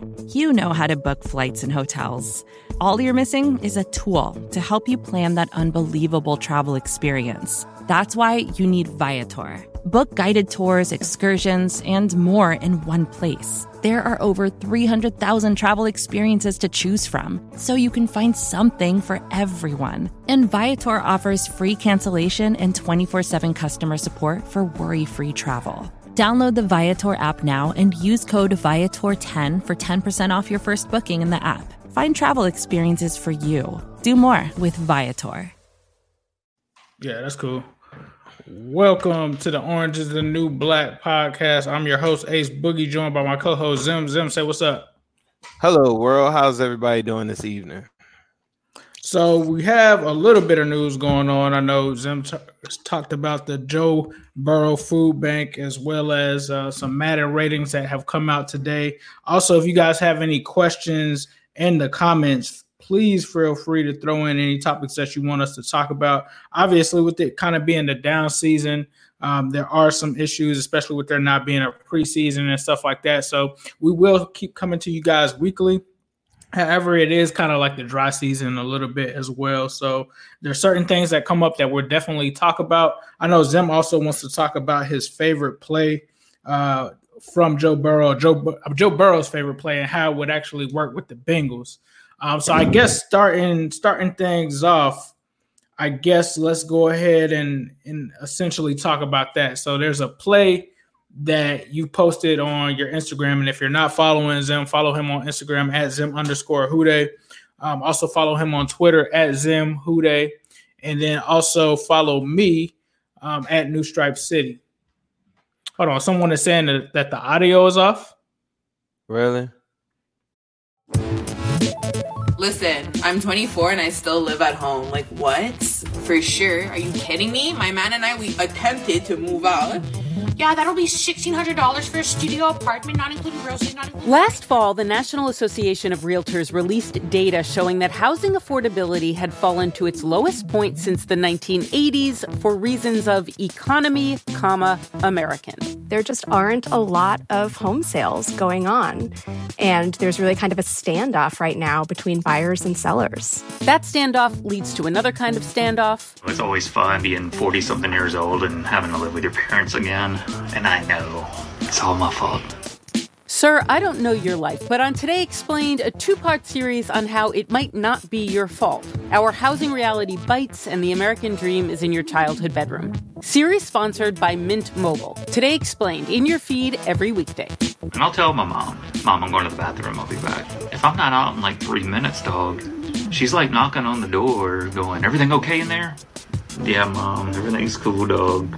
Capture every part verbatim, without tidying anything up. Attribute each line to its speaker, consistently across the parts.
Speaker 1: You know how to book flights and hotels. All you're missing is a tool to help you plan that unbelievable travel experience. That's why you need Viator. Book guided tours, excursions, and more in one place. There are over three hundred thousand travel experiences to choose from, so you can find something for everyone. And Viator offers free cancellation and twenty-four seven customer support for worry-free travel. Download the Viator app now and use code Viator ten for ten percent off your first booking in the app. Find travel experiences for you. Do more with Viator.
Speaker 2: Yeah, that's cool. Welcome to the Orange is the New Black podcast. I'm your host, Ace Boogie, joined by my co-host, Zim. Zim, say what's up.
Speaker 3: Hello, world. How's everybody doing this evening?
Speaker 2: So we have a little bit of news going on. I know Zim t- talked about the Joe Burrow Food Bank as well as uh, some Madden ratings that have come out today. Also, if you guys have any questions in the comments, please feel free to throw in any topics that you want us to talk about. Obviously, with it kind of being the down season, um, there are some issues, especially with there not being a preseason and stuff like that. So we will keep coming to you guys weekly. However, it is kind of like the dry season a little bit as well. So there's certain things that come up that we'll definitely talk about. I know Zim also wants to talk about his favorite play uh, from Joe Burrow, Joe, Joe Burrow's favorite play and how it would actually work with the Bengals. Um, so I guess starting starting things off, I guess let's go ahead and, and essentially talk about that. So there's a play that you posted on your Instagram. And if you're not following Zim, follow him on Instagram at Zim underscore Hude. Um, also follow him on Twitter at Zim Hude. And then also follow me um, at New Stripe City. Hold on. Someone is saying that, that the audio is off.
Speaker 3: Really?
Speaker 4: Listen, I'm twenty-four and I still live at home. Like, what? For sure. Are you kidding me? My man and I, we attempted to move out.
Speaker 5: Yeah, that'll be sixteen hundred dollars for a studio apartment, not including groceries, not including...
Speaker 6: Last fall, the National Association of Realtors released data showing that housing affordability had fallen to its lowest point since the nineteen eighties for reasons of economy, comma, American.
Speaker 7: There just aren't a lot of home sales going on. And there's really kind of a standoff right now between buyers and sellers.
Speaker 6: That standoff leads to another kind of standoff.
Speaker 8: It's always fun being forty-something years old and having to live with your parents again. And I know it's all my fault.
Speaker 6: Sir, I don't know your life, but on Today Explained, a two-part series on how it might not be your fault. Our housing reality bites and the American dream is in your childhood bedroom. Series sponsored by Mint Mobile. Today Explained, in your feed every weekday.
Speaker 8: And I'll tell my mom, Mom, I'm going to the bathroom, I'll be back. If I'm not out in like three minutes, dog, she's like knocking on the door going, everything okay in there? Yeah, Mom, everything's cool, dog.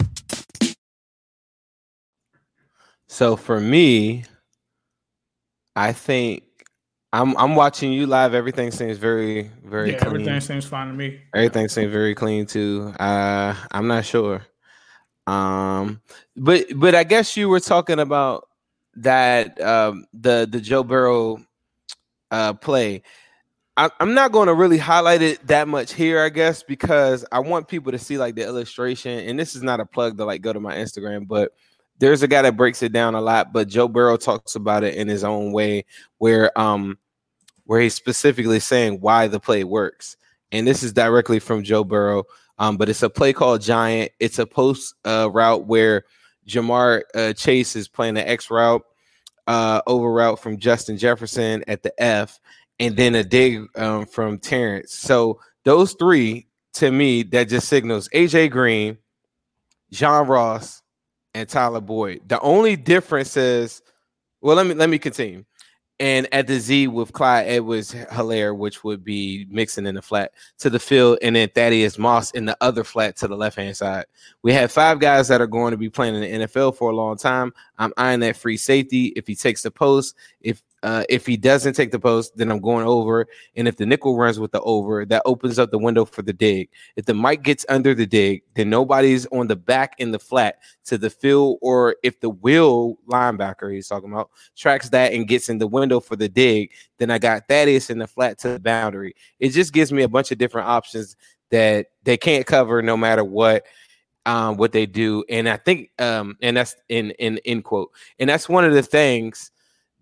Speaker 3: So for me, I think I'm I'm watching you live. Everything seems very, very
Speaker 2: yeah,
Speaker 3: clean.
Speaker 2: Everything seems fine to me.
Speaker 3: Everything seems very clean too. Uh, I'm not sure. Um, but but I guess you were talking about that um, the the Joe Burrow uh, play. I, I'm not going to really highlight it that much here, I guess, because I want people to see like the illustration. And this is not a plug to like go to my Instagram, but there's a guy that breaks it down a lot, but Joe Burrow talks about it in his own way where um where he's specifically saying why the play works. And this is directly from Joe Burrow, um, but it's a play called Giant. It's a post uh, route where Jamar uh, Chase is playing the X route, uh, over route from Justin Jefferson at the F, and then a dig um, from Terrence. So those three, to me, that just signals A J Green, John Ross, and Tyler Boyd. The only difference is, well, let me let me continue. And at the Z with Clyde Edwards-Helaire, which would be Mixon in the flat to the field, and then Thaddeus Moss in the other flat to the left-hand side. We have five guys that are going to be playing in the N F L for a long time. I'm eyeing that free safety. If he takes the post, if Uh, if he doesn't take the post, then I'm going over. And if the nickel runs with the over, that opens up the window for the dig. If the mic gets under the dig, then nobody's on the back in the flat to the field. Or if the will linebacker he's talking about tracks that and gets in the window for the dig, then I got Thaddeus in the flat to the boundary. It just gives me a bunch of different options that they can't cover no matter what. Um, what they do. And I think, um, and that's in, in, in quote. And that's one of the things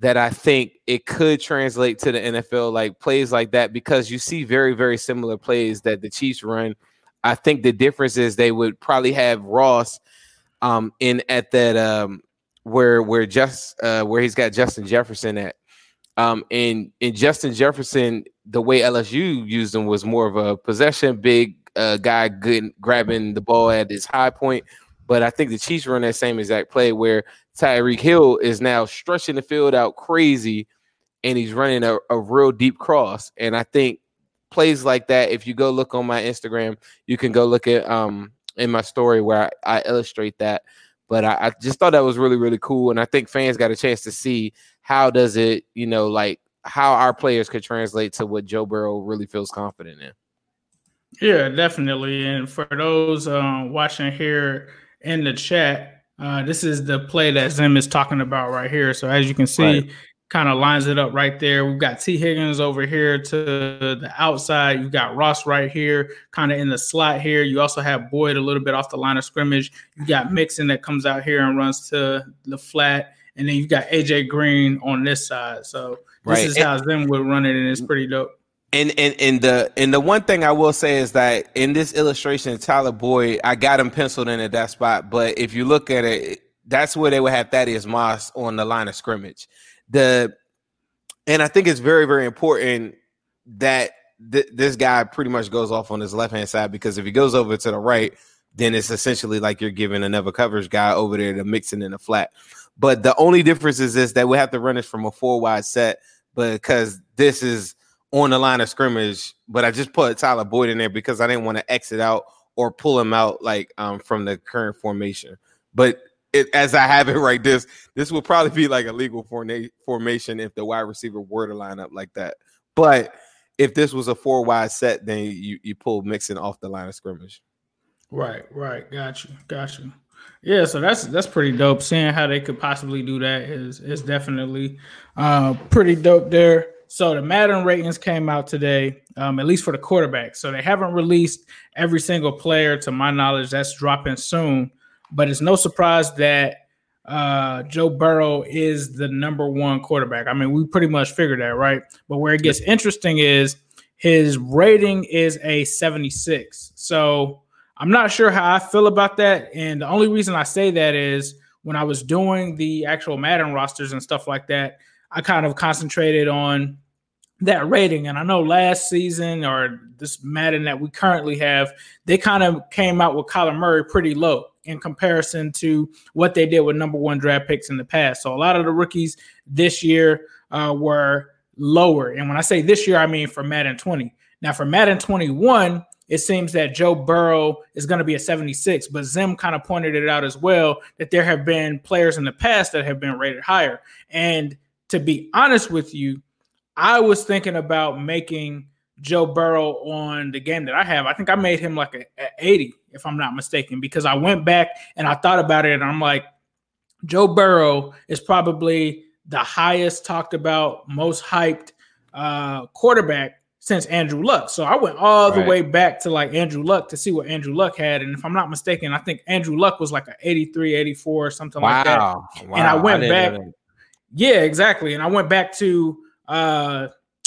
Speaker 3: that I think it could translate to the N F L, like plays like that, because you see very, very similar plays that the Chiefs run. I think the difference is they would probably have Ross um, in at that um, where where just uh, where he's got Justin Jefferson at. Um, and in Justin Jefferson, the way L S U used him was more of a possession, big uh, guy, good grabbing the ball at his high point. But I think the Chiefs run that same exact play where Tyreek Hill is now stretching the field out crazy, and he's running a, a real deep cross. And I think plays like that, if you go look on my Instagram, you can go look at um in my story where I, I illustrate that. But I, I just thought that was really, really cool. And I think fans got a chance to see how does it, you know, like how our players could translate to what Joe Burrow really feels confident in. Yeah, definitely. And for those uh, watching here in the chat, uh, this is the play that Zim is talking about right here. So as you can see, right, kind of lines it up right there. We've got T. Higgins over here to the outside. You've got Ross right here, kind of in the slot here. You also have Boyd a little bit off the line of scrimmage. You got Mixon that comes out here and runs to the flat. And then you've got A J Green on this side. So this right. is and, how Zim would run it, and it's pretty dope. And and and the and the one thing I will say is that in this illustration, Tyler Boyd, I got him penciled in at that spot. But if you look at it, that's where they would have Thaddeus Moss on the line of scrimmage. The and I think it's very, very important that th- this guy pretty much goes off on his left-hand side, because if he goes over to the right, then it's essentially like you're giving another coverage guy over there to mix it in the flat. But the only difference is this, that we have to run this from a four-wide set because this is on the line of scrimmage. But I just put Tyler Boyd in there because I didn't want to exit out or pull him out like um, from the current formation. But it, as I have it right, this this would probably be like a legal forna- formation if the wide receiver were to line up like that. But if this was a four-wide set, then you, you pull Mixon off the line of scrimmage. Right, right. Got you, got you. Yeah, so that's that's pretty dope. Seeing how they could possibly do that is is definitely uh, pretty dope there. So the Madden ratings came out today, um, at least for the quarterback. So they haven't released every single player, to my knowledge. That's dropping soon. But it's no surprise that uh, Joe Burrow is the number one quarterback. I mean, we pretty much figured that, right? But where it gets interesting is his rating is a seventy-six. So I'm not sure how I feel about that. And the only reason I say that is when I was doing the actual Madden rosters and stuff like that, I kind of concentrated on that rating. And I know last season or this Madden that we currently have, they kind of came out with Kyler Murray pretty low in comparison to what they did with number one draft picks in the past. So a lot of the rookies this year uh, were lower. And when I say this year, I mean for Madden twenty. Now for Madden twenty-one, it seems that Joe Burrow is going to be a seventy-six, but Zim kind of pointed it out as well, that there have been players in the past that have been rated higher. And to be honest with you, I was thinking about making Joe Burrow on the game that I have. I think I made him like a, a eighty, if I'm not mistaken, because I went back and I thought about it and I'm like, Joe Burrow is probably the highest talked about, most hyped uh, quarterback since Andrew Luck. So I went all the right. way back to like Andrew Luck to see what Andrew Luck had. And if I'm not mistaken, I think Andrew Luck was like an eighty-three, eighty-four or something wow. like that. Wow. And I went I back. Yeah, exactly. And I went back to uh,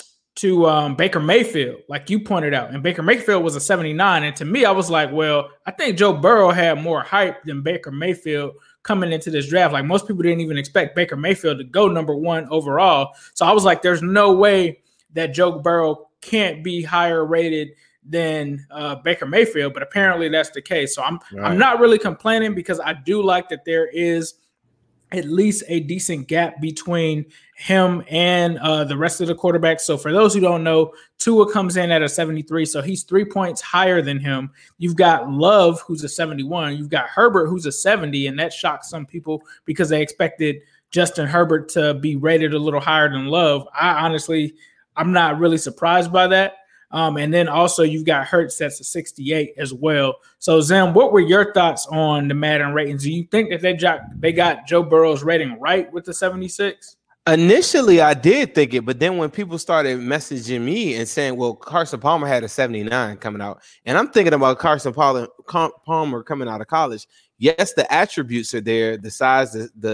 Speaker 3: to um, Baker Mayfield, like you pointed out. And Baker Mayfield was a seventy-nine. And to me, I was like, well, I think Joe Burrow had more hype than Baker Mayfield coming into this draft. Like most people didn't even expect Baker Mayfield to go number one overall. So I was like, there's no way that Joe Burrow can't be higher rated than uh, Baker Mayfield, but apparently that's the case. So I'm right. I'm not really complaining because I do like that there is at least a decent gap between him and uh, the rest of the quarterbacks. So for those who don't know, Tua comes in at a seventy-three, so he's three points higher than him. You've got Love, who's a seventy-one. You've got Herbert, who's a seventy, and that shocked some people because they expected Justin Herbert to be rated a little higher than Love. I honestly – I'm not really surprised by that. Um, and then also you've got Hurts that's a sixty-eight as well. So Zim, what were your thoughts on the Madden ratings? Do you think that they got, they got Joe Burrow's rating right with the seventy-six? Initially, I did think it, but then when people started messaging me and saying, well, Carson Palmer had a seventy-nine coming out, and I'm thinking about Carson Palmer coming out of college. Yes, the attributes are there, the size, the, the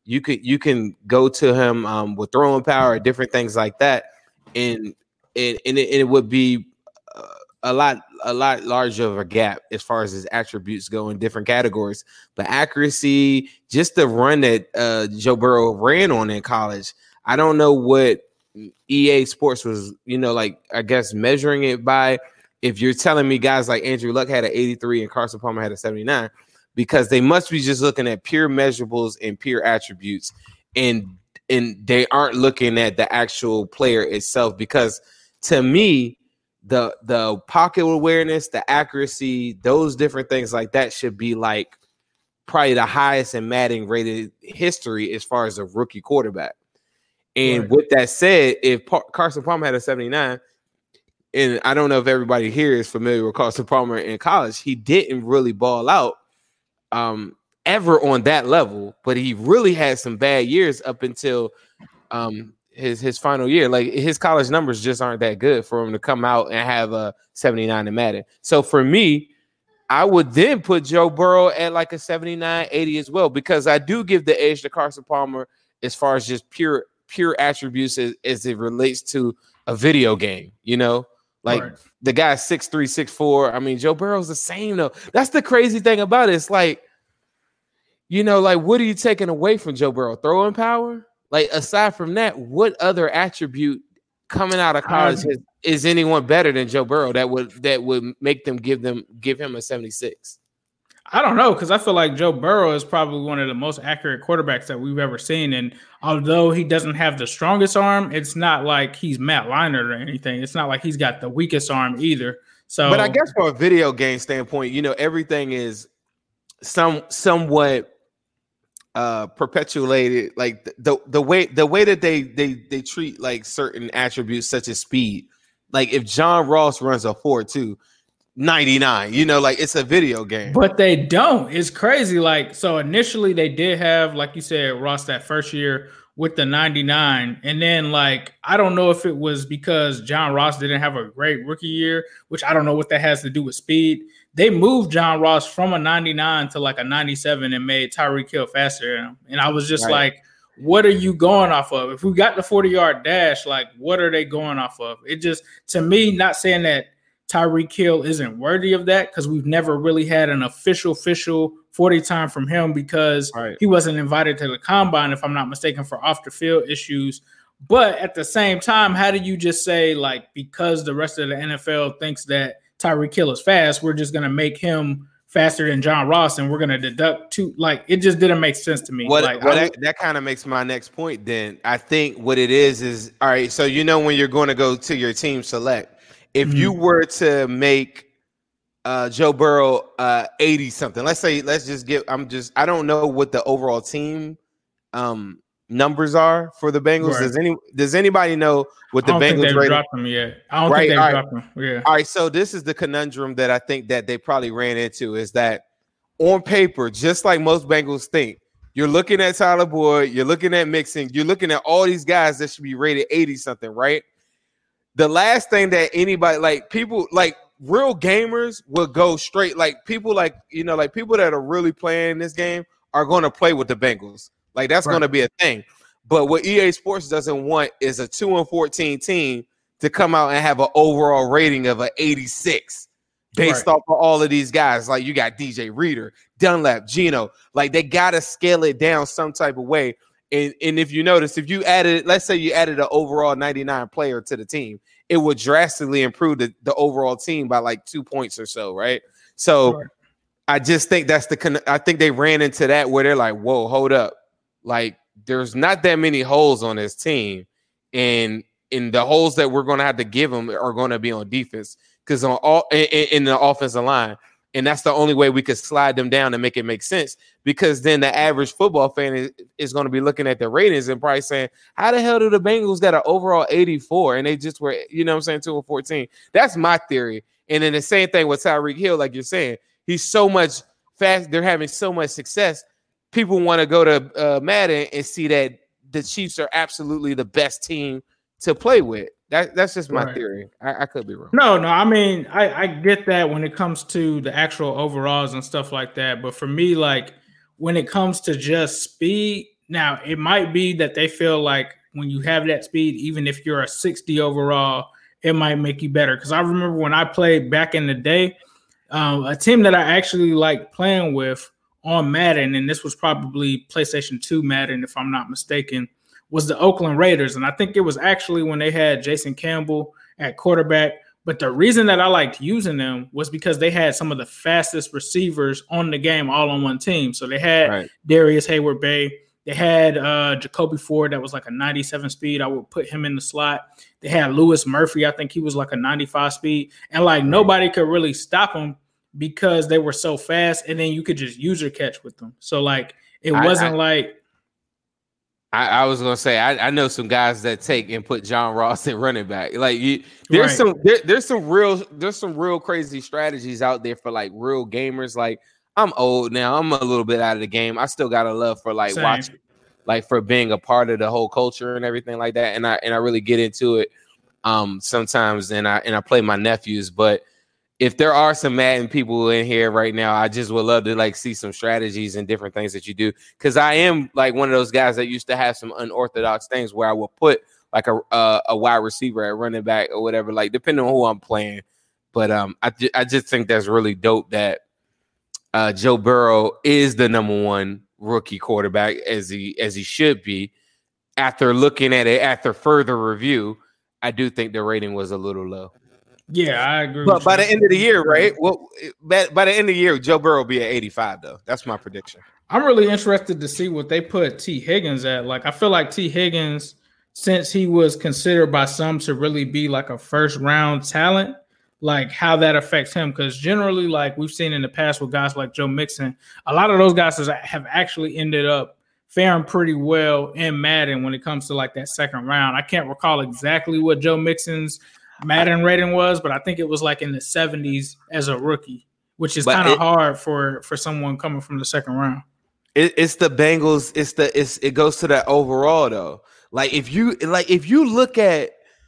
Speaker 3: you could you can go to him um, with throwing power, different things like that, and and, and, it, and it would be uh, a lot a lot larger of a gap as far as his attributes go in different categories. But accuracy, just the run that uh, Joe Burrow ran on in college, I don't know what E A Sports was, you know, like I guess measuring it by. If you're telling me guys like Andrew Luck had an eighty-three and Carson Palmer had a seventy-nine, because they must be just looking at pure measurables and pure attributes, and and they aren't looking at the actual player itself. Because to me, the the pocket awareness, the accuracy, those different things like that should be like probably the highest in Madden rated history as far as a rookie quarterback. And right. With that said, if pa- Carson Palmer had a seventy-nine, and I don't know if everybody here is familiar with Carson Palmer in college, he didn't really ball out um, ever on that level, but he really had some bad years up until um, his his final year. Like his college numbers just aren't that good for him to come out and have a seventy-nine in Madden. So for me, I would then put Joe Burrow at like a seventy-nine, eighty as well, because I do give the edge to Carson Palmer as far as just pure pure attributes as, as it relates to a video game, you know? Like right. The guy's six three, six four. I mean, Joe Burrow's the same though. That's the crazy thing about it. It's like, you know, like what are you taking away from Joe Burrow? Throwing power? Like aside from that, what other attribute coming out of college is, is anyone better than Joe Burrow that would that would make them give them give him a seventy-six?
Speaker 2: I don't know, because I feel like Joe Burrow is probably one of the most accurate quarterbacks that we've ever seen. And although he doesn't have the strongest arm, it's not like he's Matt Leinart or anything. It's not like he's got the weakest arm either. So,
Speaker 3: but I guess from a video game standpoint, you know, everything is some somewhat uh, perpetuated. Like the, the the way the way that they they they treat like certain attributes such as speed. Like if John Ross runs a four two. ninety-nine, you know, like it's a video game,
Speaker 2: but they don't. It's crazy. Like, so initially they did have, like you said, Ross that first year with the ninety-nine, and then like I don't know if it was because John Ross didn't have a great rookie year, which I don't know what that has to do with speed. They moved John Ross from a ninety-nine to like a ninety-seven and made Tyreek Hill faster, and I was just right. like, what are you going off of? If we got the forty-yard dash, like what are they going off of? It just, to me, not saying that Tyreek Hill isn't worthy of that, because we've never really had an official, official forty time from him because right. he wasn't invited to the combine, if I'm not mistaken, for off the field issues. But at the same time, how do you just say, like, because the rest of the N F L thinks that Tyreek Hill is fast, we're just going to make him faster than John Ross and we're going to deduct two? Like, it just didn't make sense to me.
Speaker 3: What,
Speaker 2: like,
Speaker 3: well,
Speaker 2: I,
Speaker 3: that, that kind of makes my next point then. I think what it is is, all right, so you know when you're going to go to your team select, if mm-hmm. you were to make uh, Joe Burrow uh, eighty something, let's say, let's just get, I'm just, I don't know what the overall team um, numbers are for the Bengals. Right. Does any, does anybody know what the
Speaker 2: I don't
Speaker 3: Bengals
Speaker 2: think they've
Speaker 3: rating?
Speaker 2: dropped them yet. I don't
Speaker 3: right,
Speaker 2: think they've
Speaker 3: right.
Speaker 2: dropped them. Yeah.
Speaker 3: All right. So this is the conundrum that I think that they probably ran into, is that on paper, just like most Bengals think, you're looking at Tyler Boyd, you're looking at Mixon, you're looking at all these guys that should be rated eighty something, right? The last thing that anybody, like people, like real gamers will go straight, like people like, you know, like people that are really playing this game are going to play with the Bengals. Like that's right. going to be a thing. But what E A Sports doesn't want is a two and fourteen team to come out and have an overall rating of an eighty-six based right. off of all of these guys. Like you got D J Reader, Dunlap, Geno. Like they got to scale it down some type of way. And, and if you notice, if you added, let's say you added an overall ninety-nine player to the team, it would drastically improve the, the overall team by like two points or so, right? So sure. I just think that's the, I think they ran into that where they're like, whoa, hold up. Like there's not that many holes on this team. And in the holes that we're going to have to give them are going to be on defense, because on all in, in the offensive line. And that's the only way we could slide them down and make it make sense, because then the average football fan is, is going to be looking at the ratings and probably saying, how the hell do the Bengals got an overall eighty-four and they just were, you know what I'm saying, two and fourteen? That's my theory. And then the same thing with Tyreek Hill, like you're saying, he's so much fast. They're having so much success. People want to go to uh, Madden and see that the Chiefs are absolutely the best team to play with. That, that's just my right. theory. I, I could be wrong.
Speaker 2: No, no. I mean, I, I get that when it comes to the actual overalls and stuff like that. But for me, like when it comes to just speed, now it might be that they feel like when you have that speed, even if you're a sixty overall, it might make you better. Because I remember when I played back in the day, um, a team that I actually liked playing with on Madden, and this was probably PlayStation two Madden, if I'm not mistaken, was the Oakland Raiders. And I think it was actually when they had Jason Campbell at quarterback. But the reason that I liked using them was because they had some of the fastest receivers on the game all on one team. So they had right. Darius Hayward-Bay. They had uh, Jacoby Ford that was like a ninety-seven speed. I would put him in the slot. They had Lewis Murphy. I think he was like a ninety-five speed. And like nobody could really stop him because they were so fast. And then you could just use your catch with them. So like it wasn't I, I, like.
Speaker 3: I, I was gonna say I, I know some guys that take and put John Ross at running back. Like you, there's right. some there, there's some real there's some real crazy strategies out there for like real gamers. Like. I'm old now. I'm a little bit out of the game. I still got a love for like Same. watching, like for being a part of the whole culture and everything like that. And I and I really get into it um, sometimes. And I and I play my nephews. But if there are some Madden people in here right now, I just would love to like see some strategies and different things that you do. Because I am like one of those guys that used to have some unorthodox things where I will put like a uh, a wide receiver at running back or whatever, like depending on who I'm playing. But um, I ju- I just think that's really dope that. Uh, Joe Burrow is the number one rookie quarterback as he as he should be. After looking at it, after further review, I do think the rating was a little low.
Speaker 2: Yeah, I agree.
Speaker 3: But by the end of the year, right? Well, by, by the end of the year, Joe Burrow will be at eighty-five, though. That's my prediction.
Speaker 2: I'm really interested to see what they put T. Higgins at. Like, I feel like T. Higgins, since he was considered by some to really be like a first round talent, like how that affects him. Because generally, like we've seen in the past with guys like Joe Mixon, a lot of those guys have actually ended up faring pretty well in Madden when it comes to like that second round. I can't recall exactly what Joe Mixon's Madden rating was, but I think it was like in the seventies as a rookie, which is kind of hard for, for someone coming from the second round.
Speaker 3: It, it's the Bengals. It's the it's it goes to that overall though. Like if you like if you look at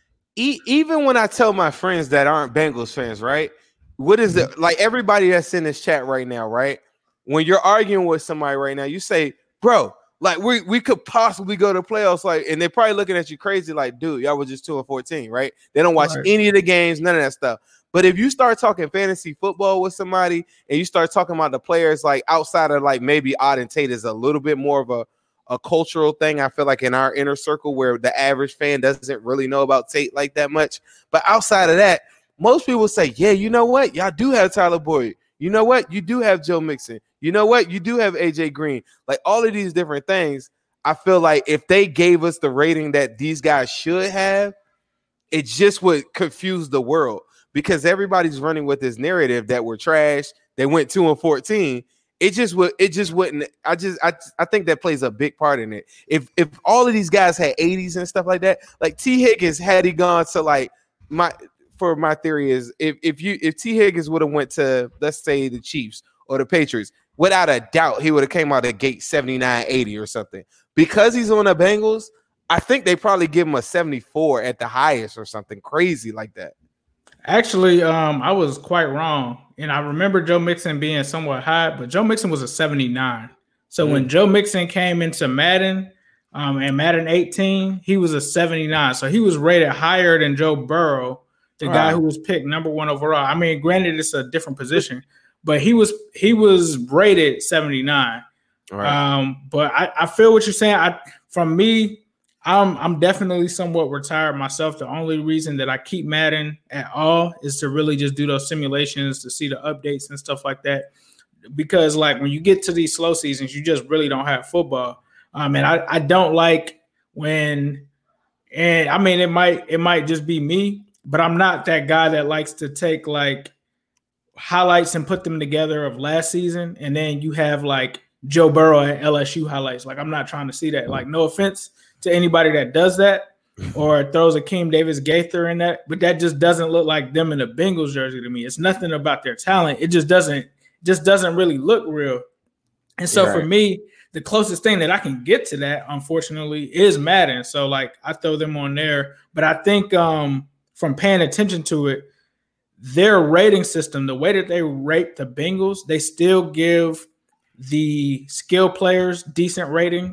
Speaker 3: E- even when I tell my friends that aren't Bengals fans, right? What is it like? Everybody that's in this chat right now, right? When you're arguing with somebody right now, you say, "Bro, like we we could possibly go to playoffs," like, and they're probably looking at you crazy, like, "Dude, y'all was just two and fourteen, right?" They don't watch right. any of the games, none of that stuff. But if you start talking fantasy football with somebody, and you start talking about the players like outside of like maybe Auden Tate is a little bit more of a a cultural thing, I feel like in our inner circle where the average fan doesn't really know about Tate like that much. But outside of that, most people say, yeah, you know what? Y'all do have Tyler Boyd. You know what? You do have Joe Mixon. You know what? You do have A J Green. Like all of these different things, I feel like if they gave us the rating that these guys should have, it just would confuse the world because everybody's running with this narrative that we're trash. They went two and fourteen. It just would. It just wouldn't. I just. I. I think that plays a big part in it. If if all of these guys had eighties and stuff like that, like T Higgins, had he gone to like my for my theory is if if you if T Higgins would have went to let's say the Chiefs or the Patriots, without a doubt he would have came out of the gate seventy-nine, eighty or something. Because he's on the Bengals, I think they probably give him a seventy-four at the highest or something crazy like that.
Speaker 2: Actually, um, I was quite wrong. And I remember Joe Mixon being somewhat high, but Joe Mixon was a seventy-nine. So mm. when Joe Mixon came into Madden um, and Madden eighteen, he was a seventy-nine. So he was rated higher than Joe Burrow, the All guy right. who was picked number one overall. I mean, granted, it's a different position, but he was he was rated seventy-nine. Right. Um, but I, I feel what you're saying. I from me, I'm I'm definitely somewhat retired myself. The only reason that I keep Madden at all is to really just do those simulations to see the updates and stuff like that. Because like when you get to these slow seasons, you just really don't have football. Um, and I, I don't like when, and I mean it might it might just be me, but I'm not that guy that likes to take like highlights and put them together of last season, and then you have like Joe Burrow at L S U highlights. Like I'm not trying to see that. Like no offense to anybody that does that or throws a Akeem Davis Gaither in that, but that just doesn't look like them in a Bengals jersey to me. It's nothing about their talent. It just doesn't just doesn't really look real. And so right. for me, the closest thing that I can get to that, unfortunately, is Madden. So like I throw them on there, but I think um, from paying attention to it, their rating system, the way that they rate the Bengals, they still give the skill players decent ratings.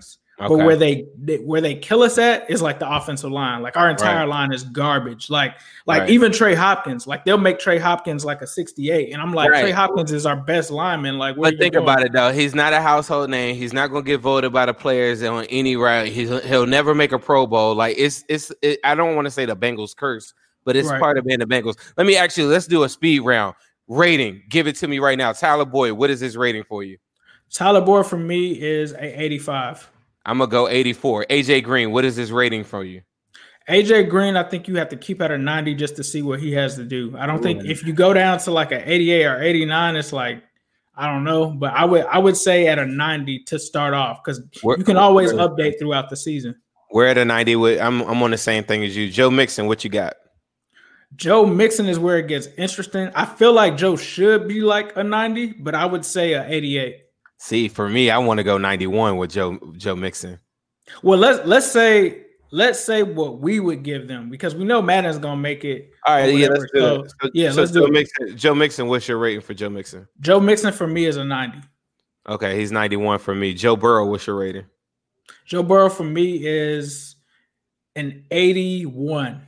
Speaker 2: Okay. But where they, they where they kill us at is like the offensive line. Like our entire right. line is garbage. Like like right. even Trey Hopkins, like they'll make Trey Hopkins like a sixty-eight, and I'm like right. Trey Hopkins is our best lineman. Like, what
Speaker 3: but think doing? about it though, he's not a household name. He's not going to get voted by the players on any route. He's he'll never make a Pro Bowl. Like it's it's it, I don't want to say the Bengals curse, but it's right. part of being the Bengals. Let me actually let's do a speed round rating. Give it to me right now, Tyler Boyd. What is his rating for you?
Speaker 2: Tyler Boyd for me is a eighty-five.
Speaker 3: I'm going to go eighty-four. A J Green, what is his rating for you?
Speaker 2: A J Green, I think you have to keep at a ninety just to see what he has to do. I don't Ooh. think if you go down to like an eighty-eight or eighty-nine, it's like, I don't know. But I would I would say at a ninety to start off because you can always where, update throughout the season.
Speaker 3: We're at a ninety. With, I'm, I'm on the same thing as you. Joe Mixon, what you got?
Speaker 2: Joe Mixon is where it gets interesting. I feel like Joe should be like a ninety, but I would say a eighty-eight.
Speaker 3: See, for me, I want to go ninety-one with Joe Joe Mixon.
Speaker 2: Well, let's let's say let's say what we would give them because we know Madden's gonna make it.
Speaker 3: All right, yeah, let's do so, it. So,
Speaker 2: yeah,
Speaker 3: so
Speaker 2: let's
Speaker 3: Joe
Speaker 2: do
Speaker 3: Mixon,
Speaker 2: it.
Speaker 3: Joe Mixon, what's your rating for Joe Mixon?
Speaker 2: Joe Mixon for me is a ninety.
Speaker 3: Okay, he's ninety-one for me. Joe Burrow, what's your rating?
Speaker 2: Joe Burrow for me is an eighty-one.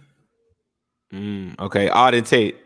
Speaker 3: Mm, okay, Auden Tate.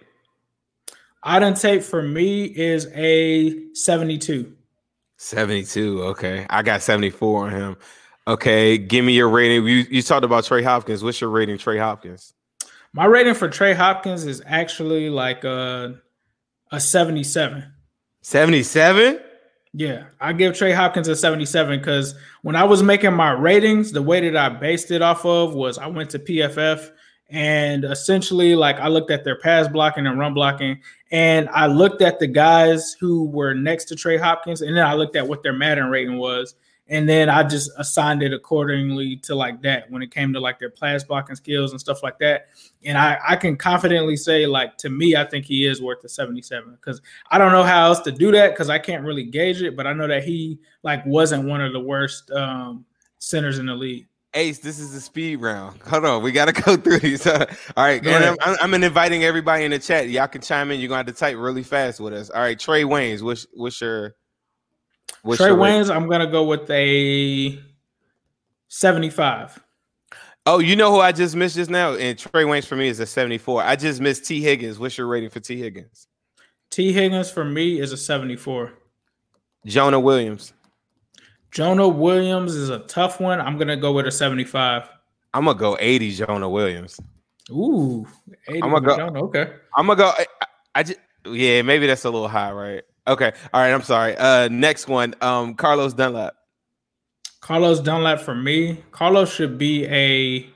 Speaker 2: Auden Tate for me is a seventy-two.
Speaker 3: seventy-two. Okay, I got seventy-four on him. Okay, give me your rating. You you talked about Trey Hopkins. What's your rating, Trey Hopkins?
Speaker 2: My rating for Trey Hopkins is actually like a a seventy-seven.
Speaker 3: seventy-seven?
Speaker 2: Yeah, I give Trey Hopkins a seventy-seven because when I was making my ratings, the way that I based it off of was I went to P F F and essentially like I looked at their pass blocking and run blocking, and I looked at the guys who were next to Trey Hopkins, and then I looked at what their Madden rating was, and then I just assigned it accordingly to like that when it came to like their pass blocking skills and stuff like that. And I, I can confidently say, like, to me, I think he is worth the seventy-seven because I don't know how else to do that because I can't really gauge it, but I know that he like wasn't one of the worst um, centers in the league.
Speaker 3: Ace, this is the speed round. Hold on, we got to go through these. Uh, all right, and I'm, I'm inviting everybody in the chat. Y'all can chime in. You're going to have to type really fast with us. All right, Trey Waynes, what's, what's your what's
Speaker 2: Trey
Speaker 3: your
Speaker 2: Waynes, I'm going to go with a seventy-five.
Speaker 3: Oh, you know who I just missed just now? And Trey Waynes for me is a seventy-four. I just missed T. Higgins. What's your rating for T. Higgins?
Speaker 2: T. Higgins for me is a seventy-four.
Speaker 3: Jonah Williams.
Speaker 2: Jonah Williams is a tough one. I'm going to go with a seventy-five.
Speaker 3: I'm going to go eighty Jonah Williams.
Speaker 2: Ooh, eighty
Speaker 3: I'm gonna go,
Speaker 2: Jonah. Okay.
Speaker 3: I'm going to go. I, I just, yeah, maybe that's a little high, right? Okay. All right. I'm sorry. Uh, next one. Um, Carlos Dunlap.
Speaker 2: Carlos Dunlap for me. Carlos should be a.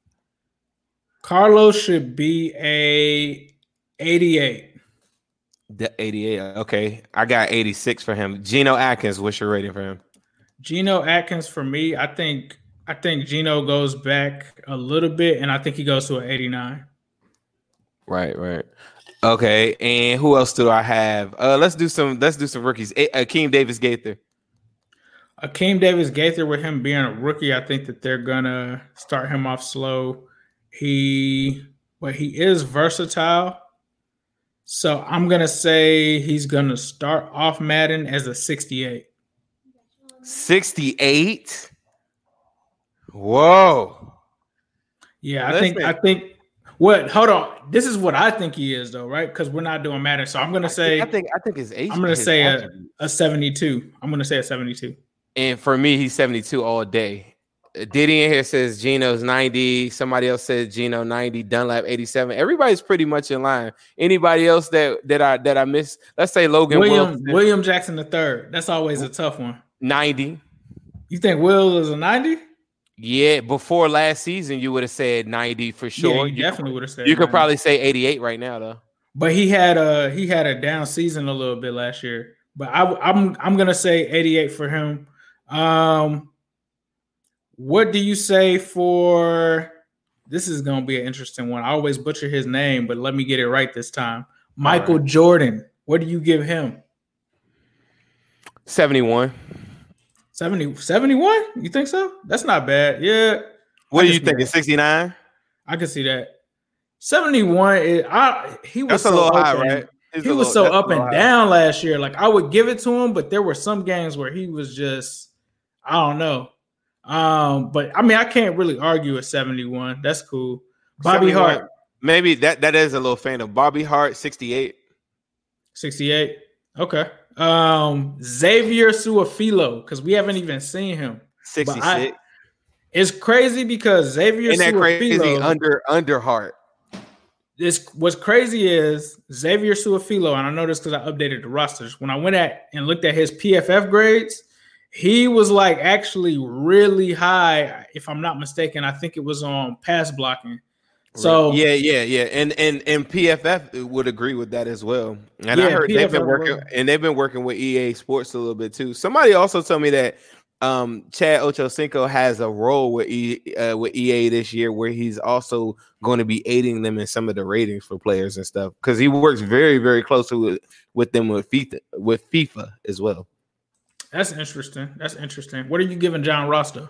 Speaker 2: Carlos should be a eighty-eight.
Speaker 3: The eighty-eight. Okay. I got eighty-six for him. Geno Atkins. What's your rating for him?
Speaker 2: Geno Atkins for me. I think. I think Geno goes back a little bit, and I think he goes to an eighty-nine.
Speaker 3: Right. Right. Okay. And who else do I have? Uh, let's do some. Let's do some rookies. A- Akeem Davis Gaither.
Speaker 2: Akeem Davis Gaither, with him being a rookie, I think that they're gonna start him off slow. He, but he is versatile, so I'm gonna say he's gonna start off Madden as a sixty-eight.
Speaker 3: sixty-eight? Whoa.
Speaker 2: Yeah, I Listen. think I think what hold on. This is what I think he is though, right? Because we're not doing Madden. So I'm gonna say
Speaker 3: I think I think his age.
Speaker 2: I'm gonna say a, a seventy-two. I'm gonna say a seventy-two.
Speaker 3: And for me, he's seventy-two all day. Diddy in here says Geno's ninety. Somebody else says Geno ninety. Dunlap eighty-seven. Everybody's pretty much in line. Anybody else that that I that I missed? Let's say Logan
Speaker 2: William
Speaker 3: Wilson.
Speaker 2: William Jackson the third. That's always a tough one.
Speaker 3: ninety.
Speaker 2: You think Will is a ninety?
Speaker 3: Yeah, before last season, you would have said ninety for sure.
Speaker 2: Yeah, you,
Speaker 3: you
Speaker 2: definitely would have said.
Speaker 3: You
Speaker 2: ninety.
Speaker 3: could probably say eighty-eight right now, though.
Speaker 2: But he had a he had a down season a little bit last year. But I, I'm I'm gonna say eighty-eight for him. Um, what do you say for? This is gonna be an interesting one. I always butcher his name, but let me get it right this time. Michael right. Jordan. What do you give him?
Speaker 3: seventy-one.
Speaker 2: seventy, seventy-one? You think so? That's not bad. Yeah.
Speaker 3: What do you think? sixty-nine?
Speaker 2: I can see that. seventy-one is I he was
Speaker 3: that's
Speaker 2: so
Speaker 3: a little high,
Speaker 2: and,
Speaker 3: right?
Speaker 2: It's he was little, so up and high. down last year. Like I would give it to him, but there were some games where he was just, I don't know. Um, but I mean, I can't really argue at seventy-one. That's cool. Bobby
Speaker 3: seventy-one,
Speaker 2: Hart,
Speaker 3: maybe that that is a little fan of Bobby Hart, sixty-eight.
Speaker 2: sixty-eight. Okay. Um, Xavier Suafilo, because we haven't even seen him.
Speaker 3: sixty-six.
Speaker 2: I, it's crazy because Xavier
Speaker 3: Isn't that
Speaker 2: Suafilo,
Speaker 3: crazy under under Hart.
Speaker 2: This what's crazy is Xavier Suafilo, and I know this because I updated the rosters. When I went at and looked at his P F F grades, he was like actually really high. If I'm not mistaken, I think it was on pass blocking. So
Speaker 3: yeah, yeah, yeah, and and and P F F would agree with that as well. And
Speaker 2: Yeah,
Speaker 3: I heard
Speaker 2: P F F
Speaker 3: they've been working,
Speaker 2: will.
Speaker 3: and they've been working with E A Sports a little bit too. Somebody also told me that um, Chad Ochocinco has a role with E uh, with E A this year, where he's also going to be aiding them in some of the ratings for players and stuff, because he works very, very closely with with them with FIFA with FIFA as well.
Speaker 2: that's interesting. That's interesting. What are you giving John Ross though?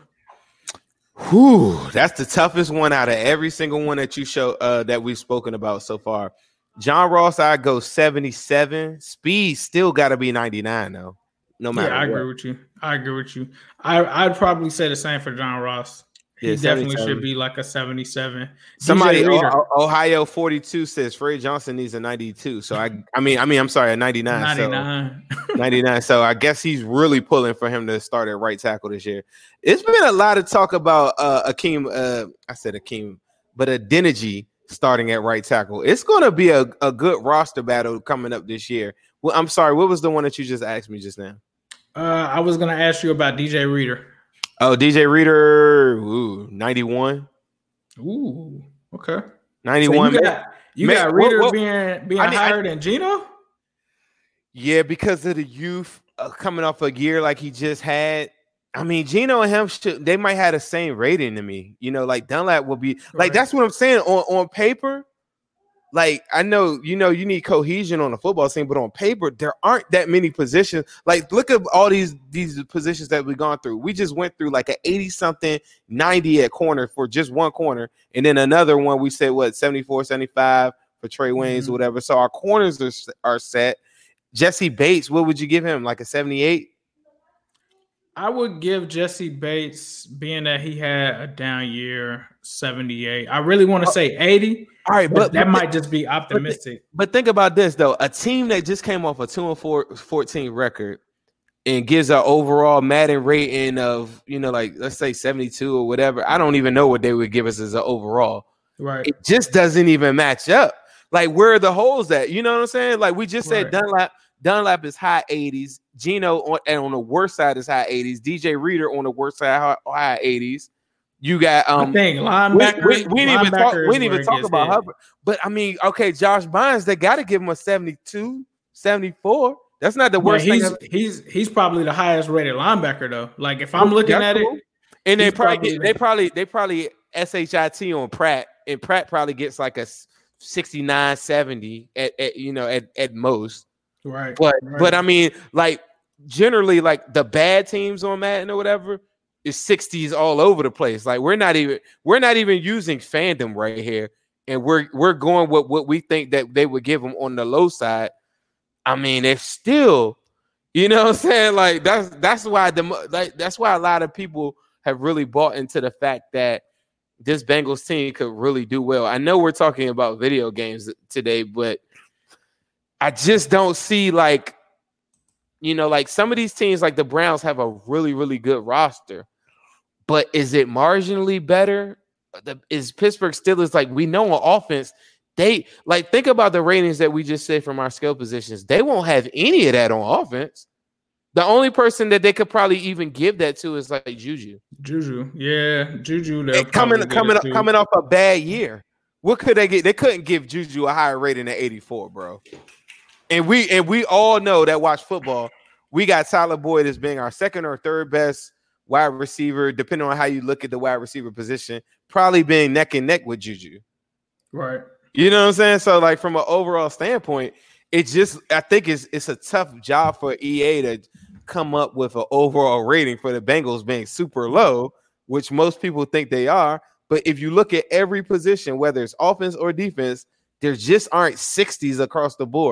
Speaker 3: Whew, that's the toughest one out of every single one that you show uh, that we've spoken about so far. John Ross, I go seventy-seven. Speed still got to be ninety-nine though. No matter.
Speaker 2: Yeah, I
Speaker 3: what.
Speaker 2: agree with you. I agree with you. I I'd probably say the same for John Ross. He
Speaker 3: Yeah,
Speaker 2: definitely
Speaker 3: seventy-seven.
Speaker 2: should be like a seventy-seven.
Speaker 3: Somebody,
Speaker 2: D J Reader,
Speaker 3: O- Ohio forty-two says Freddie Johnson needs a ninety-two. So I, I mean, I mean, I'm sorry, a ninety-nine.
Speaker 2: ninety-nine.
Speaker 3: So ninety-nine. So I guess he's really pulling for him to start at right tackle this year. It's been a lot of talk about uh, Akeem. Uh, I said Akeem, but Adeniji starting at right tackle. It's going to be a, a good roster battle coming up this year. Well, I'm sorry, what was the one that you just asked me just now?
Speaker 2: Uh, I was gonna ask you about D J Reader.
Speaker 3: Oh, D J Reader, ooh, ninety-one.
Speaker 2: Ooh, okay.
Speaker 3: ninety-one.
Speaker 2: So you got, you
Speaker 3: Man,
Speaker 2: got
Speaker 3: what-
Speaker 2: Reader
Speaker 3: what-
Speaker 2: being being
Speaker 3: I need- I-
Speaker 2: higher than Geno?
Speaker 3: Yeah, because of the youth uh, coming off a year like he just had. I mean, Geno and him, should, they might have the same rating to me. You know, like Dunlap will be like,
Speaker 2: Right.
Speaker 3: that's what I'm saying. On, on paper, like, I know, you know, you need cohesion on the football team, but on paper, there aren't that many positions. Like, look at all these these positions that we've gone through. We just went through like an eighty something, ninety at corner for just one corner. And then another one, we said, what, seventy-four, seventy-five for Trey Waynes
Speaker 2: Mhm.
Speaker 3: or whatever. So our corners are, are set. Jesse Bates, what would you give him? Like a seventy-eight?
Speaker 2: I would give Jesse Bates, being that he had a down year, seventy-eight. I really want to say eighty.
Speaker 3: All right,
Speaker 2: But,
Speaker 3: but,
Speaker 2: that
Speaker 3: but,
Speaker 2: might just be optimistic.
Speaker 3: but think about this though: a team that just came off a two and four, fourteen record and gives an overall Madden rating of, you know, like let's say seventy-two or whatever. I don't even know what they would give us as an overall.
Speaker 2: Right.
Speaker 3: It just doesn't even match up. Like, where are the holes at? You know what I'm saying? Like, we just said
Speaker 2: Right.
Speaker 3: Dunlap. Dunlap is high eighties. Geno on, and on the worst side is high eighties. D J Reader on the worst side high, high eighties. You got um.
Speaker 2: I think
Speaker 3: We,
Speaker 2: linebacker.
Speaker 3: we, we didn't even talk.
Speaker 2: linebacker
Speaker 3: We
Speaker 2: is
Speaker 3: didn't
Speaker 2: where
Speaker 3: even
Speaker 2: it
Speaker 3: talk
Speaker 2: gets
Speaker 3: about
Speaker 2: hit.
Speaker 3: Hubbard. But I mean, okay, Josh Bynes, they got to give him a seventy-two, seventy-four. That's not the
Speaker 2: But
Speaker 3: worst
Speaker 2: he's
Speaker 3: thing.
Speaker 2: he's he's probably the highest rated linebacker though. Like if I'm looking
Speaker 3: That's
Speaker 2: at it,
Speaker 3: cool. And they
Speaker 2: he's
Speaker 3: probably,
Speaker 2: probably
Speaker 3: get,
Speaker 2: the-
Speaker 3: they probably they probably S H I T on Pratt, and Pratt probably gets like a sixty-nine, seventy at, at you know at, at most.
Speaker 2: right?
Speaker 3: But
Speaker 2: right.
Speaker 3: but I mean, like generally, like the bad teams on Madden or whatever is sixties all over the place. Like we're not even we're not even using fandom right here, and we're we're going with what we think that they would give them on the low side. I mean, it's still, you know what I'm saying? Like that's that's why the like that's why a lot of people have really bought into the fact that this Bengals team could really do well. I know we're talking about video games today, but I just don't see like, you know, like some of these teams like the Browns have a really, really good roster, but is it marginally better? The, is Pittsburgh Steelers like we know on offense, they like think about the ratings that we just said from our skill positions. They won't have any of that on offense. The only person that they could probably even give that to is like Juju.
Speaker 2: Juju, yeah, Juju. they'll
Speaker 3: And coming
Speaker 2: probably get
Speaker 3: coming
Speaker 2: it
Speaker 3: up
Speaker 2: too.
Speaker 3: coming off a bad year. What could they get? They couldn't give Juju a higher rating than eighty-four, bro. And we and we all know that watch football. We got Tyler Boyd as being our second or third best wide receiver, depending on how you look at the wide receiver position, probably being neck and neck with Juju.
Speaker 2: Right.
Speaker 3: You know what I'm saying? So, like from an overall standpoint, it just I think it's it's a tough job for E A to come up with an overall rating for the Bengals being super low, which most people think they are. But if you look at every position, whether it's offense or defense, there just aren't sixties across the board.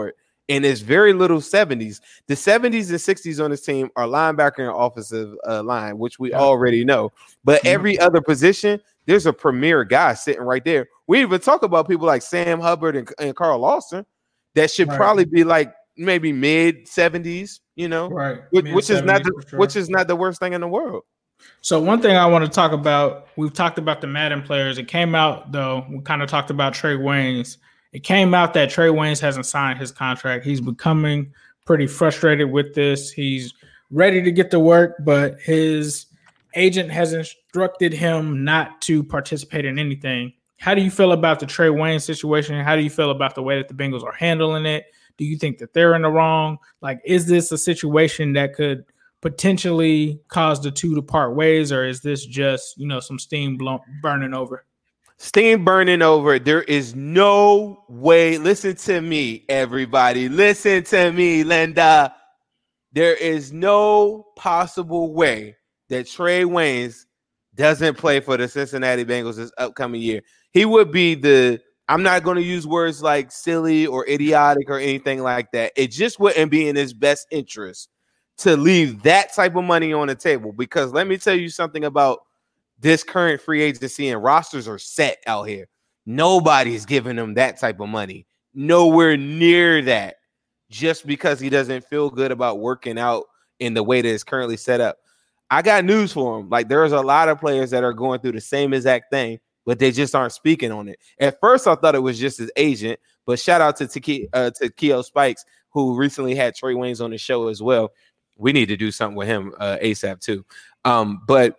Speaker 3: and there's very little seventies. The seventies and sixties on this team are linebacker and offensive uh, line, which we yeah. already know. But mm-hmm. every other position, there's a premier guy sitting right there. We even talk about people like Sam Hubbard and, and Carl Lawson that should right. probably be like maybe mid seventies, you know,
Speaker 2: right?
Speaker 3: Which, which is not the, sure. which is not the worst thing in the world.
Speaker 2: So one thing I want to talk about, we've talked about the Madden players. It came out, though, we kind of talked about Trey Waynes. It came out that Trey Waynes hasn't signed his contract. He's becoming pretty frustrated with this. He's ready to get to work, but his agent has instructed him not to participate in anything. How do you feel about the Trey Waynes situation? How do you feel about the way that the Bengals are handling it? Do you think that they're in the wrong? Like, is this a situation that could potentially cause the two to part ways, or is this just, you know, some steam blown, burning over?
Speaker 3: Steam burning over. There is no way. Listen to me, everybody. Listen to me, Linda. There is no possible way that Trey Waynes doesn't play for the Cincinnati Bengals this upcoming year. He would be the, I'm not going to use words like silly or idiotic or anything like that. It just wouldn't be in his best interest to leave that type of money on the table, because let me tell you something about this current free agency, and rosters are set out here. Nobody's giving him that type of money. Nowhere near that, just because he doesn't feel good about working out in the way that it's currently set up. I got news for him. Like, there's a lot of players that are going through the same exact thing, but they just aren't speaking on it. At first, I thought it was just his agent, but shout out to Taki, uh, to Keo Spikes, who recently had Trey Waynes on the show as well. We need to do something with him uh, ASAP too. Um, but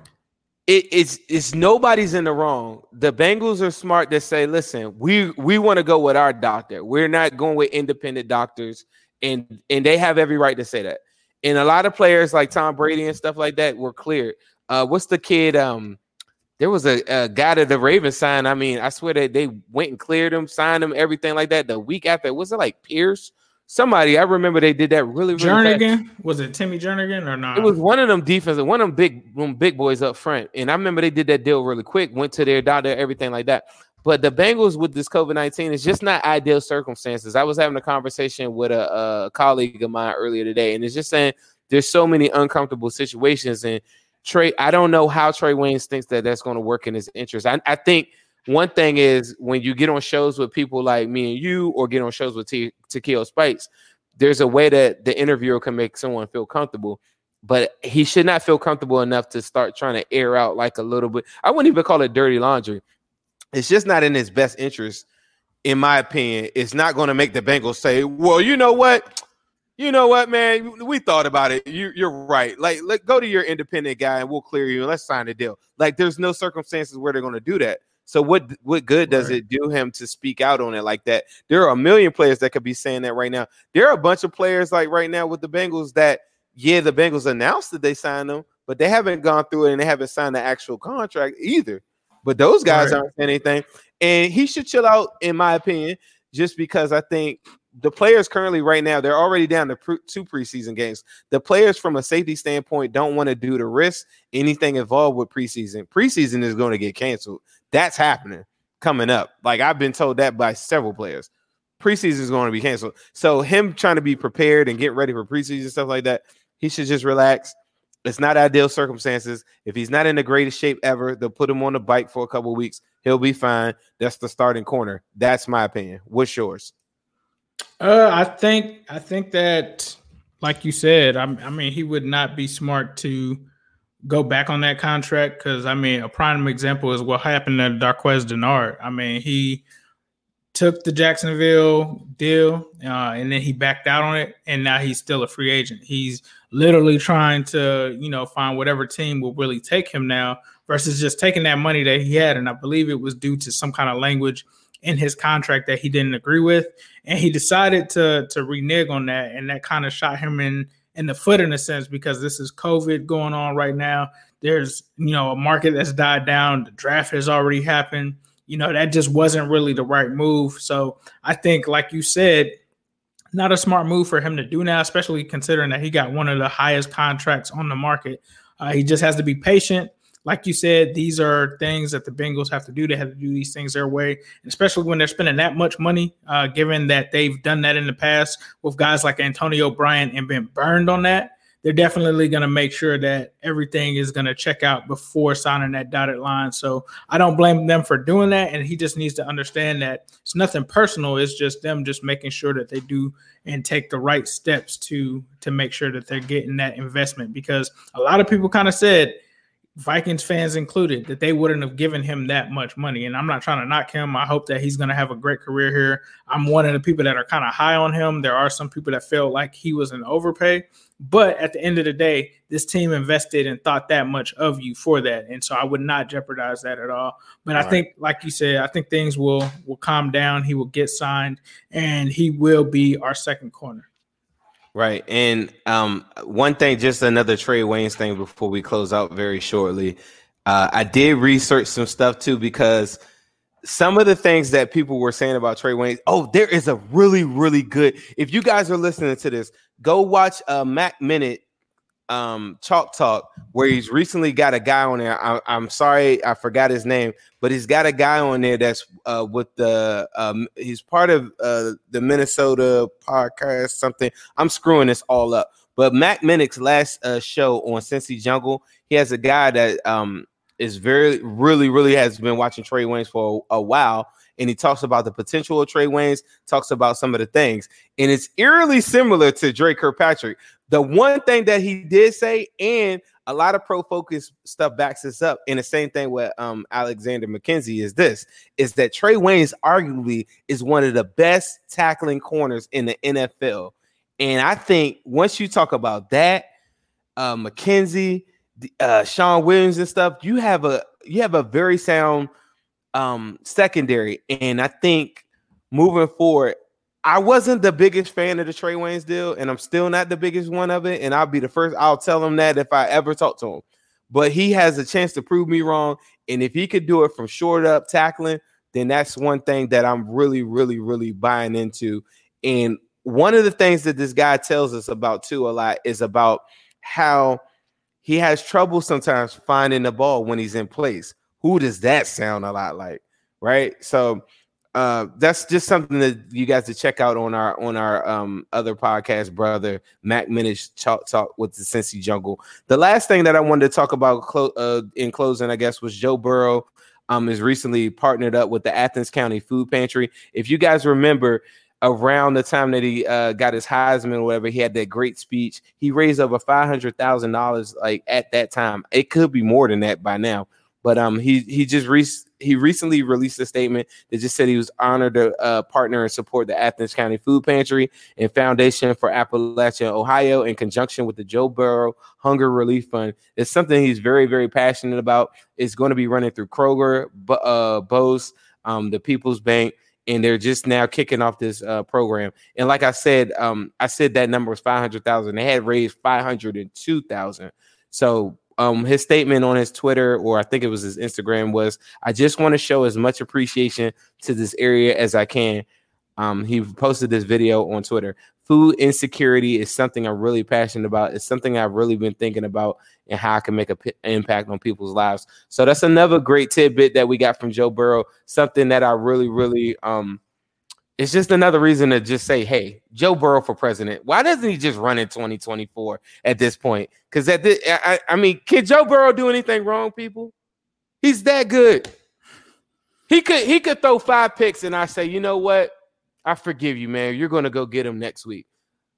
Speaker 3: it, it's it's nobody's in the wrong. The Bengals are smart to say, listen, we we want to go with our doctor. We're not going with independent doctors, and and they have every right to say that. And a lot of players like Tom Brady and stuff like that were cleared. Uh, what's the kid? Um, there was a, a guy that the Ravens signed. I mean, I swear that they went and cleared him, signed him, everything like that. The week after, was it like Pierce? Somebody, I remember they did that really, really
Speaker 2: Jernigan? Fast. Was it Timmy Jernigan or not?
Speaker 3: It was one of them defensive, one of them big, them big boys up front. And I remember they did that deal really quick, went to their doctor, everything like that. But the Bengals with this COVID nineteen is just not ideal circumstances. I was having a conversation with a, a colleague of mine earlier today, and it's just saying there's so many uncomfortable situations. And Trey, I don't know how Trey Waynes thinks that that's going to work in his interest. I, I think one thing is when you get on shows with people like me and you, or get on shows with T- Takeo Spikes, there's a way that the interviewer can make someone feel comfortable, but he should not feel comfortable enough to start trying to air out like a little bit. I wouldn't even call it dirty laundry. It's just not in his best interest, in my opinion. It's not going to make the Bengals say, well, you know what? You know what, man? We thought about it. You, you're right. Like, let go to your independent guy and we'll clear you and let's sign a deal. Like, there's no circumstances where they're going to do that. So what what good does right. it do him to speak out on it like that? There are a million players that could be saying that right now. There are a bunch of players like right now with the Bengals that, yeah, the Bengals announced that they signed them, but they haven't gone through it and they haven't signed the actual contract either. But those guys right. aren't saying anything. And he should chill out, in my opinion, just because I think the players currently right now, they're already down to pre- two preseason games. The players from a safety standpoint don't want to do the risk anything involved with preseason. Preseason is going to get canceled. That's happening coming up. Like, I've been told that by several players. Preseason is going to be canceled. So him trying to be prepared and get ready for preseason, stuff like that, he should just relax. It's not ideal circumstances. If he's not in the greatest shape ever, they'll put him on the bike for a couple of weeks. He'll be fine. That's the starting corner. That's my opinion. What's yours?
Speaker 2: Uh, I think I think that, like you said, I, I mean, he would not be smart to go back on that contract because, I mean, a prime example is what happened to Darqueze Dennard. I mean, he took the Jacksonville deal uh, and then he backed out on it, and now he's still a free agent. He's literally trying to, you know, find whatever team will really take him now versus just taking that money that he had, and I believe it was due to some kind of language in his contract that he didn't agree with, and he decided to to renege on that, and that kind of shot him in in the foot in a sense because this is COVID going on right now. There's, you know, a market that's died down. The draft has already happened. You know, that just wasn't really the right move. So I think, like you said, not a smart move for him to do now, especially considering that he got one of the highest contracts on the market. Uh, he just has to be patient, like you said, these are things that the Bengals have to do. They have to do these things their way, and especially when they're spending that much money, uh, given that they've done that in the past with guys like Antonio Bryant and been burned on that. They're definitely going to make sure that everything is going to check out before signing that dotted line. So I don't blame them for doing that. And he just needs to understand that it's nothing personal. It's just them just making sure that they do and take the right steps to, to make sure that they're getting that investment, because a lot of people kind of said, Vikings fans included, that they wouldn't have given him that much money. And I'm not trying to knock him. I hope that he's going to have a great career here. I'm one of the people that are kind of high on him. There are some people that felt like he was an overpay. But at the end of the day, this team invested and thought that much of you for that. And so I would not jeopardize that at all. But all I right. think, like you said, I think things will will calm down. He will get signed, and he will be our second corner.
Speaker 3: Right. And um, one thing, just another Trey Waynes thing before we close out very shortly. Uh, I did research some stuff, too, because some of the things that people were saying about Trey Waynes, oh, there is a really, really good. If you guys are listening to this, go watch uh, Mac Minute um, Chalk Talk, where he's recently got a guy on there. I, I'm sorry, I forgot his name, but he's got a guy on there that's uh, with the um, he's part of uh, the Minnesota podcast, something. I'm screwing this all up. But Mac Minute's last uh, show on Cincy Jungle, he has a guy that um, is very, really, really has been watching Trey Waynes for a, a while. And he talks about the potential of Trey Waynes, talks about some of the things. And it's eerily similar to Dre Kirkpatrick. The one thing that he did say, and a lot of Pro Focus stuff backs this up, and the same thing with um, Alexander McKenzie, is this, is that Trey Waynes arguably is one of the best tackling corners in the N F L. And I think once you talk about that, uh, McKenzie, uh, Sean Williams and stuff, you have a you have a very sound um, secondary. And I think moving forward, I wasn't the biggest fan of the Trey Waynes deal, and I'm still not the biggest one of it. And I'll be the first. I'll tell him that if I ever talk to him. But he has a chance to prove me wrong. And if he could do it from short up tackling, then that's one thing that I'm really, really, really buying into. And one of the things that this guy tells us about too a lot is about how he has trouble sometimes finding the ball when he's in place. Who does that sound a lot like? Right. So uh, that's just something that you guys to check out on our on our um, other podcast, brother Mac Minute's Chalk Talk with the Cincy Jungle. The last thing that I wanted to talk about clo- uh, in closing, I guess, was Joe Burrow um, is recently partnered up with the Athens County Food Pantry. If you guys remember, around the time that he uh, got his Heisman or whatever, he had that great speech. He raised over five hundred thousand dollars like at that time. It could be more than that by now. But um, he he just re- he recently released a statement that just said he was honored to uh, partner and support the Athens County Food Pantry and Foundation for Appalachia, Ohio, in conjunction with the Joe Burrow Hunger Relief Fund. It's something he's very, very passionate about. It's going to be running through Kroger, uh, Bose, um, the People's Bank, and they're just now kicking off this uh, program. And like I said, um, I said that number was five hundred thousand. They had raised five hundred two thousand. So um, his statement on his Twitter, or I think it was his Instagram, was, "I just want to show as much appreciation to this area as I can." Um, he posted this video on Twitter. Food insecurity is something I'm really passionate about. It's something I've really been thinking about and how I can make an p- impact on people's lives. So that's another great tidbit that we got from Joe Burrow, something that I really, really, um, it's just another reason to just say, hey, Joe Burrow for president. Why doesn't he just run in twenty twenty-four at this point? Because at this, I, I mean, can Joe Burrow do anything wrong, people? He's that good. He could, he could throw five picks and I say, you know what? I forgive you, man. You're going to go get him next week.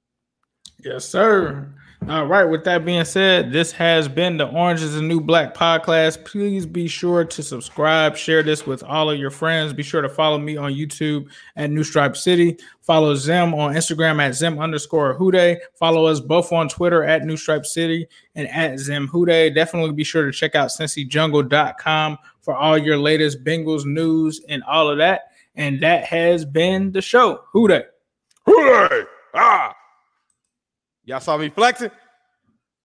Speaker 2: Yes, sir. All right. With that being said, this has been the Orange is the New Black podcast. Please be sure to subscribe, share this with all of your friends. Be sure to follow me on YouTube at New Stripe City. Follow Zim on Instagram at Zim underscore Hude. Follow us both on Twitter at New Stripe City and at Zim Hude. Definitely be sure to check out Cincy Jungle dot com for all your latest Bengals news and all of that. And that has been the show. Who Dey?
Speaker 3: Who Dey? Ah. Y'all saw me flexing?